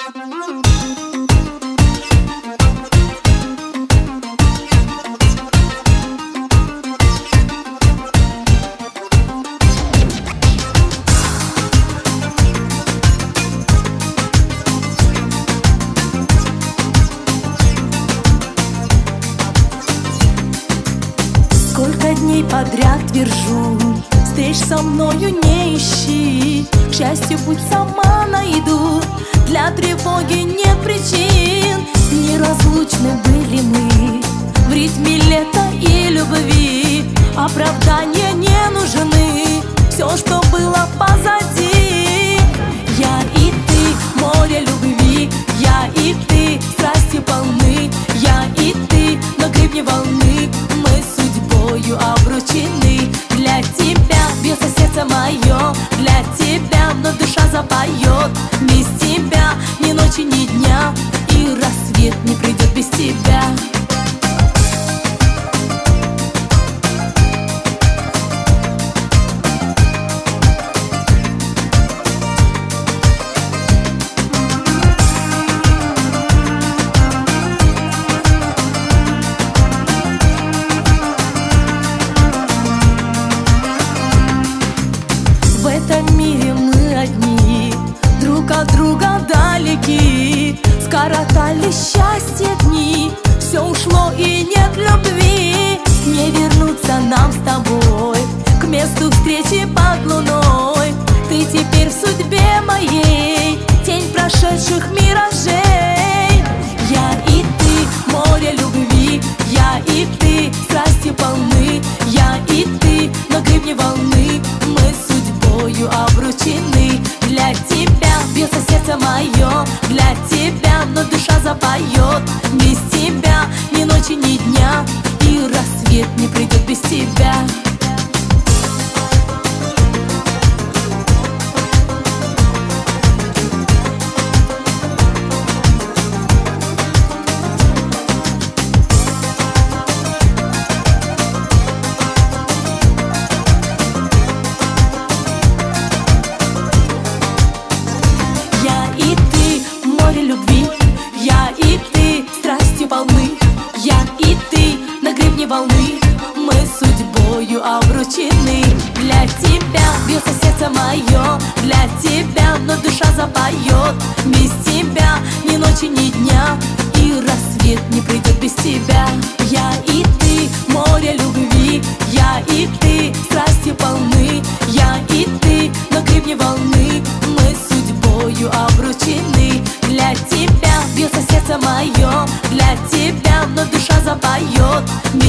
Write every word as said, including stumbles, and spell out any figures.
Сколько дней подряд твержу, встреч со мною не ищи. К счастью, путь сама найду, для тревоги нет причин. Неразлучны были мы в ритме лета и любви. Оправдания не нужны, все, что было позади. Я и ты, море любви, я и ты, страсти полны. Я и ты, на гребне волны, мы судьбою обручены. Для тебя бьется сердце мое, для тебя вновь душа запоет. Без тебя ни ночи, ни дня, и рассвет не придет без тебя. В этом мире мы одни, друг от друга далеки. Скоротали счастье дни, все ушло и нет любви. Не вернуться нам с тобой к месту встречи под луной. Ты теперь в судьбе моей, тень прошедших миражей. Я и ты, море любви, я и ты, страсти полны. Я и ты, на гребне волны, мы судьбою обручены. Для тебя бьется сердце мое, для тебя вновь душа запоет. Без тебя ни ночи, ни дня, и рассвет не придет без тебя. Любви, я и ты, страстью полны. Я и ты, на гребне волны, мы судьбою обручены. Для тебя бьется сердце мое, для тебя вновь душа запоет. Без тебя ни ночи, ни дня, и рассвет не придет без тебя. Я и ты, море любви, я и ты, страстью полны. Я и ты, на гребне волны, мы судьбою обручены. Для тебя бьется сердце мое, для тебя вновь душа запоет.